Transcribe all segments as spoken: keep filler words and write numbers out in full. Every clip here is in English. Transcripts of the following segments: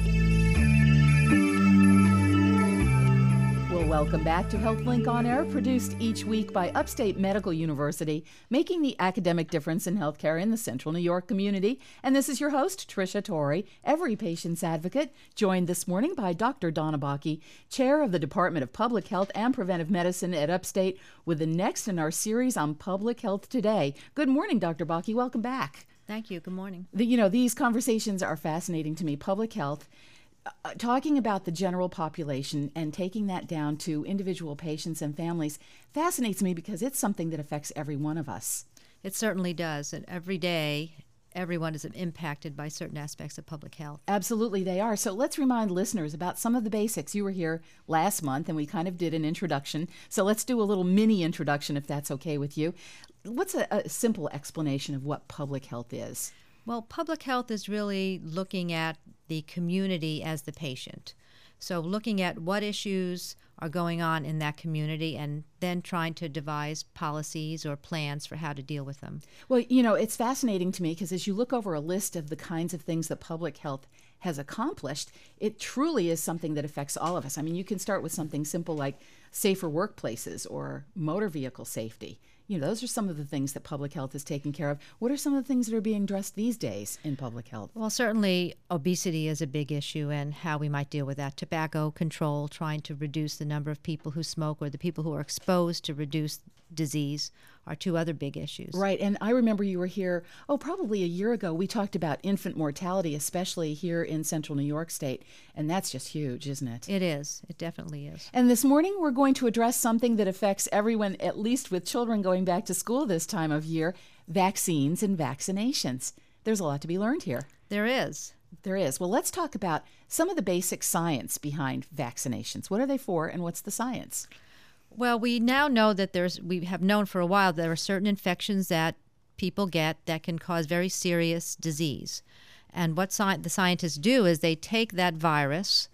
Welcome back to HealthLink On Air, produced each week by Upstate Medical University, making the academic difference in healthcare in the Central New York community. And this is your host, Tricia Torrey, every patient's advocate, joined this morning by Doctor Donna Bakke, Chair of the Department of Public Health and Preventive Medicine at Upstate, with the next in our series on Public Health Today. Good morning, Doctor Bakke. Welcome back. Thank you. Good morning. The, you know, these conversations are fascinating to me. Public health. Uh, talking about the general population and taking that down to individual patients and families fascinates me because it's something that affects every one of us. It certainly does. And every day, everyone is impacted by certain aspects of public health. Absolutely, they are. So let's remind listeners about some of the basics. You were here last month, and we kind of did an introduction. So let's do a little mini introduction, if that's okay with you. What's a, a simple explanation of what public health is? Well, public health is really looking at the community as the patient. So looking at what issues are going on in that community and then trying to devise policies or plans for how to deal with them. Well, you know, it's fascinating to me because as you look over a list of the kinds of things that public health has accomplished, it truly is something that affects all of us. I mean, you can start with something simple like safer workplaces or motor vehicle safety. You know, those are some of the things that public health is taking care of. What are some of the things that are being addressed these days in public health? Well, certainly obesity is a big issue and how we might deal with that. Tobacco control, trying to reduce the number of people who smoke or the people who are exposed to reduce disease are two other big issues. Right, and I remember you were here, oh, probably a year ago. We talked about infant mortality, especially here in Central New York State, and that's just huge, isn't it? It is. It definitely is. And this morning we're going to address something that affects everyone, at least with children going back to school this time of year, vaccines and vaccinations. There's a lot to be learned here. There is. There is. Well, let's talk about some of the basic science behind vaccinations. What are they for, and what's the science? Well, we now know that there's, we have known for a while there are certain infections that people get that can cause very serious disease. And what sci- the scientists do is they take that virus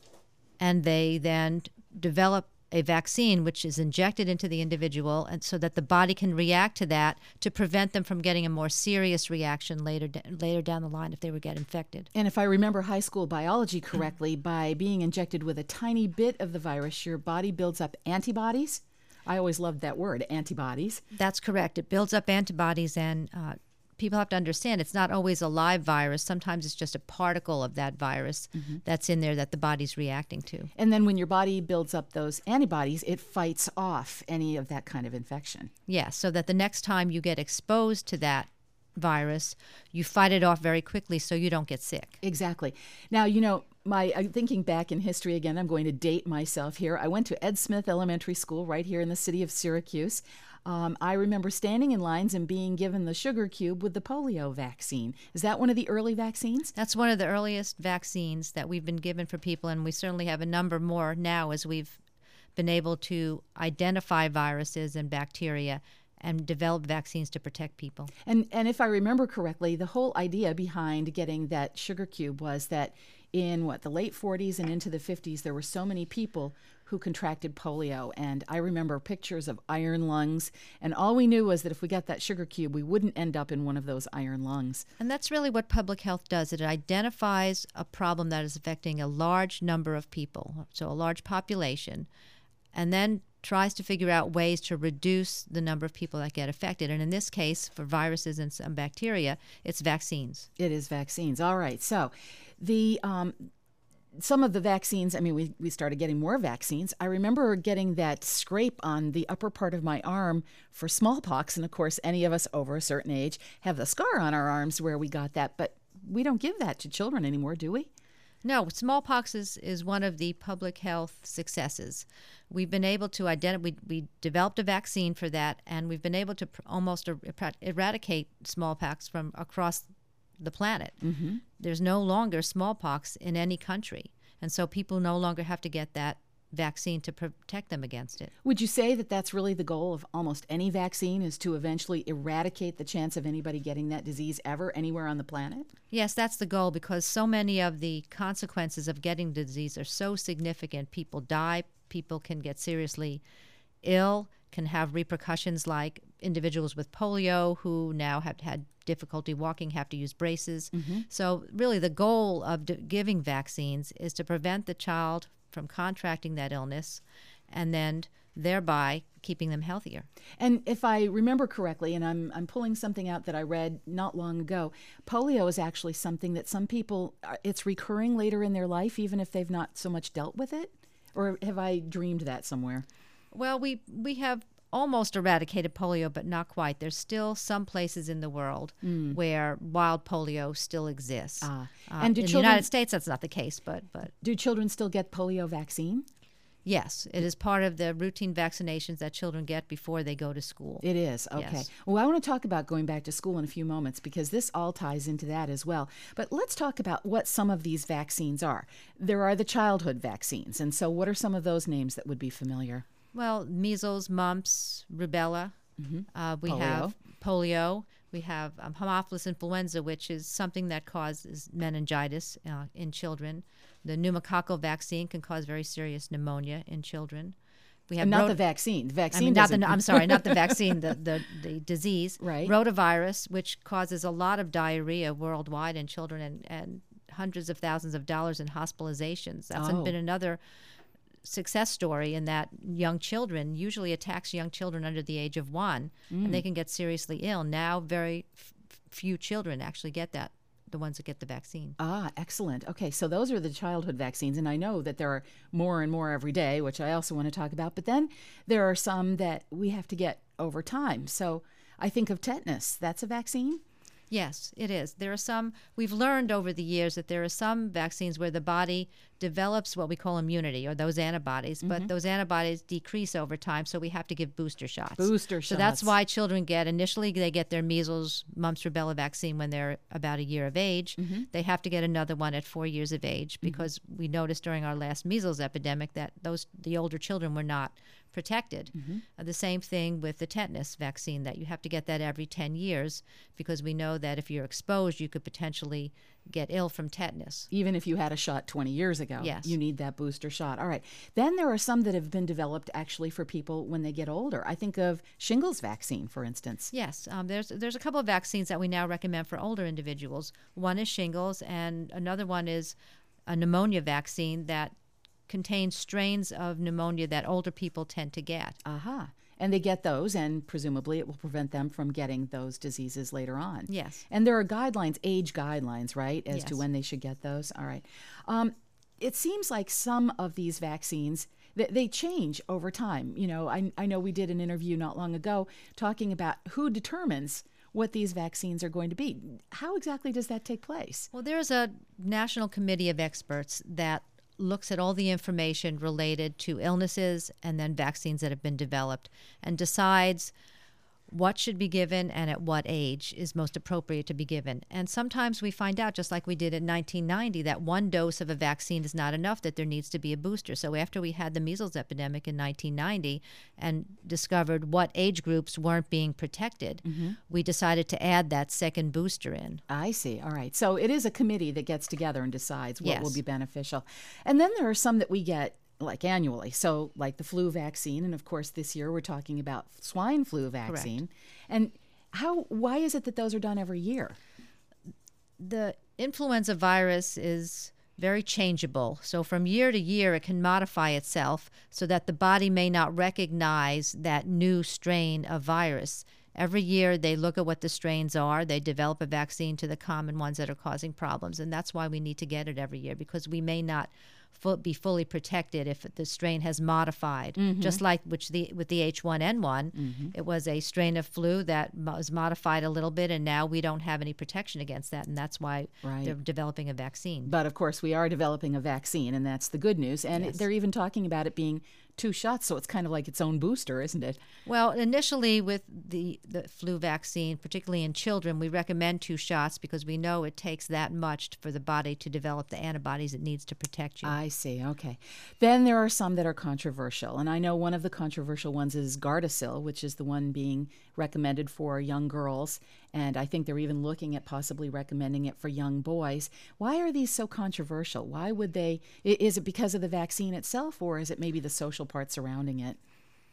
and they then develop a vaccine which is injected into the individual and so that the body can react to that to prevent them from getting a more serious reaction later later down the line if they would get infected. And if I remember high school biology correctly, by being injected with a tiny bit of the virus, your body builds up antibodies. I always loved that word, antibodies. That's correct. It builds up antibodies, and uh, people have to understand it's not always a live virus. Sometimes it's just a particle of that virus mm-hmm. that's in there that the body's reacting to. And then when your body builds up those antibodies, it fights off any of that kind of infection. Yeah, so that the next time you get exposed to that virus, you fight it off very quickly so you don't get sick. Exactly. Now, you know, my I'm thinking back in history again, I'm going to date myself here. I went to Ed Smith Elementary School right here in the city of Syracuse. Um, I remember standing in lines and being given the sugar cube with the polio vaccine. Is that one of the early vaccines? That's one of the earliest vaccines that we've been given for people, and we certainly have a number more now as we've been able to identify viruses and bacteria and develop vaccines to protect people. And and if I remember correctly, the whole idea behind getting that sugar cube was that in, what, the late forties and into the fifties, there were so many people who contracted polio. And I remember pictures of iron lungs. And all we knew was that if we got that sugar cube, we wouldn't end up in one of those iron lungs. And that's really what public health does. It identifies a problem that is affecting a large number of people, so a large population, and then tries to figure out ways to reduce the number of people that get affected. And in this case, for viruses and some bacteria, it's vaccines. It is vaccines. All right. So the um, some of the vaccines, I mean, we, we started getting more vaccines. I remember getting that scrape on the upper part of my arm for smallpox. And of course, any of us over a certain age have the scar on our arms where we got that. But we don't give that to children anymore, do we? No, smallpox is, is one of the public health successes. We've been able to identify, we, we developed a vaccine for that, and we've been able to pr- almost er- eradicate smallpox from across the planet. Mm-hmm. There's no longer smallpox in any country, and so people no longer have to get that vaccine to protect them against it. Would you say that that's really the goal of almost any vaccine, is to eventually eradicate the chance of anybody getting that disease ever anywhere on the planet? Yes, that's the goal, because so many of the consequences of getting the disease are so significant. People die, people can get seriously ill, can have repercussions like individuals with polio who now have had difficulty walking have to use braces. Mm-hmm. So really the goal of d- giving vaccines is to prevent the child from contracting that illness and then thereby keeping them healthier. And if I remember correctly, and I'm I'm pulling something out that I read not long ago, polio is actually something that some people, it's recurring later in their life, even if they've not so much dealt with it? Or have I dreamed that somewhere? Well, we we have almost eradicated polio, but not quite. There's still some places in the world mm. where wild polio still exists. Ah. Uh, and do in children, the United States, that's not the case. But, but do children still get polio vaccine? Yes, it is part of the routine vaccinations that children get before they go to school. It is, okay. Yes. Well, I want to talk about going back to school in a few moments because this all ties into that as well. But let's talk about what some of these vaccines are. There are the childhood vaccines, and so what are some of those names that would be familiar? Well, measles, mumps, rubella. Mm-hmm. Uh, we polio. have polio. We have um, Haemophilus influenza, which is something that causes meningitis uh, in children. The pneumococcal vaccine can cause very serious pneumonia in children. We have and not rot- the vaccine. The vaccine I mean, not doesn't. the, I'm sorry, not the vaccine, the, the, the disease. Right. Rotavirus, which causes a lot of diarrhea worldwide in children and, and hundreds of thousands of dollars in hospitalizations. That's oh. been another success story in that young children usually attacks young children under the age of one, mm. and they can get seriously ill. Now, very f- few children actually get that, the ones that get the vaccine. Ah, excellent. Okay, so those are the childhood vaccines, and I know that there are more and more every day, which I also want to talk about. But then there are some that we have to get over time. So I think of tetanus. That's a vaccine? Yes, it is. There are some, we've learned over the years that there are some vaccines where the body develops what we call immunity, or those antibodies, mm-hmm. but those antibodies decrease over time, so we have to give booster shots. Booster shots. So that's why children get, initially they get their measles, mumps, rubella vaccine when they're about a year of age. Mm-hmm. They have to get another one at four years of age because mm-hmm. we noticed during our last measles epidemic that those the older children were not protected. Mm-hmm. Uh, the same thing with the tetanus vaccine, that you have to get that every ten years because we know that if you're exposed, you could potentially get ill from tetanus. Even if you had a shot twenty years ago, yes. you need that booster shot. All right. Then there are some that have been developed actually for people when they get older. I think of shingles vaccine, for instance. Yes. Um, there's there's a couple of vaccines that we now recommend for older individuals. One is shingles, and another one is a pneumonia vaccine that contains strains of pneumonia that older people tend to get. Aha. Uh-huh. And they get those, and presumably it will prevent them from getting those diseases later on. Yes. And there are guidelines, age guidelines, right, as yes. to when they should get those. All right. Um, it seems like some of these vaccines, th- they change over time. You know, I, I know we did an interview not long ago talking about who determines what these vaccines are going to be. How exactly does that take place? Well, there's a national committee of experts that looks at all the information related to illnesses and then vaccines that have been developed and decides what should be given and at what age is most appropriate to be given. And sometimes we find out, just like we did in nineteen ninety, that one dose of a vaccine is not enough, that there needs to be a booster. So after we had the measles epidemic in nineteen ninety and discovered what age groups weren't being protected, mm-hmm. we decided to add that second booster in. I see. All right. So it is a committee that gets together and decides what yes. will be beneficial. And then there are some that we get like annually. So like the flu vaccine, and of course this year we're talking about swine flu vaccine. Correct. And how why is it that those are done every year? The influenza virus is very changeable. So from year to year it can modify itself so that the body may not recognize that new strain of virus. Every year they look at what the strains are, they develop a vaccine to the common ones that are causing problems, and that's why we need to get it every year, because we may not Full, be fully protected if the strain has modified. Mm-hmm. Just like which the with the H one N one, mm-hmm. it was a strain of flu that was modified a little bit, and now we don't have any protection against that, and that's why right. they're developing a vaccine. But of course we are developing a vaccine, and that's the good news. And yes. they're even talking about it being two shots, so it's kind of like its own booster, isn't it? Well, initially with the, the flu vaccine, particularly in children, we recommend two shots because we know it takes that much for the body to develop the antibodies it needs to protect you. I see. Okay. Then there are some that are controversial, and I know one of the controversial ones is Gardasil, which is the one being recommended for young girls, and I think they're even looking at possibly recommending it for young boys. Why are these so controversial? Why would they? Is it because of the vaccine itself, or is it maybe the social part surrounding it?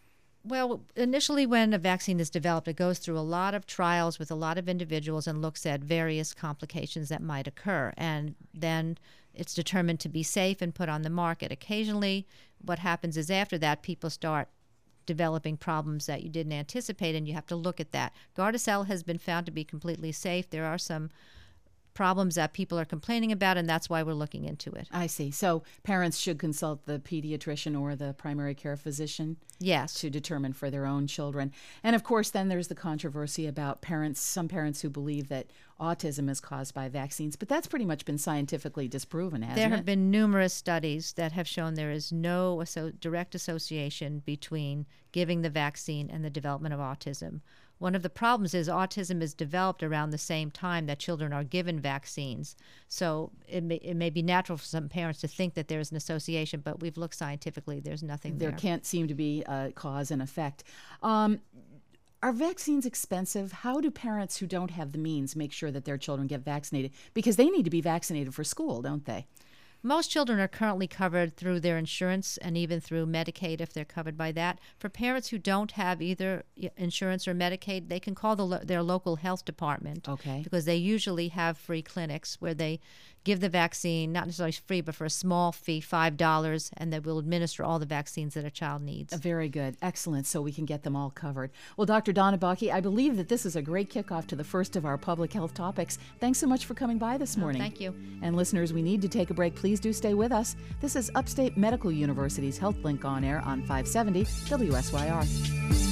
Well, initially when a vaccine is developed, it goes through a lot of trials with a lot of individuals and looks at various complications that might occur. And then it's determined to be safe and put on the market. Occasionally, what happens is after that, people start developing problems that you didn't anticipate, and you have to look at that. Gardasil has been found to be completely safe. There are some problems that people are complaining about, and that's why we're looking into it. I see. So parents should consult the pediatrician or the primary care physician? Yes. To determine for their own children. And of course, then there's the controversy about parents, some parents who believe that autism is caused by vaccines, but that's pretty much been scientifically disproven, hasn't it? There have been numerous studies that have shown there is no asso- direct association between giving the vaccine and the development of autism. One of the problems is autism is developed around the same time that children are given vaccines. So it may, it may be natural for some parents to think that there's an association, but we've looked scientifically, there's nothing there. There can't seem to be a cause and effect. Um, are vaccines expensive? How do parents who don't have the means make sure that their children get vaccinated? Because they need to be vaccinated for school, don't they? Most children are currently covered through their insurance and even through Medicaid if they're covered by that. For parents who don't have either insurance or Medicaid, they can call the lo- their local health department. Okay. Because they usually have free clinics where they give the vaccine, not necessarily free, but for a small fee, five dollars, and they will administer all the vaccines that a child needs. Very good. Excellent. So we can get them all covered. Well, Doctor Donna Bakke, I believe that this is a great kickoff to the first of our public health topics. Thanks so much for coming by this morning. Oh, thank you. And listeners, we need to take a break. Please do stay with us. This is Upstate Medical University's HealthLink on Air on five seventy W S Y R.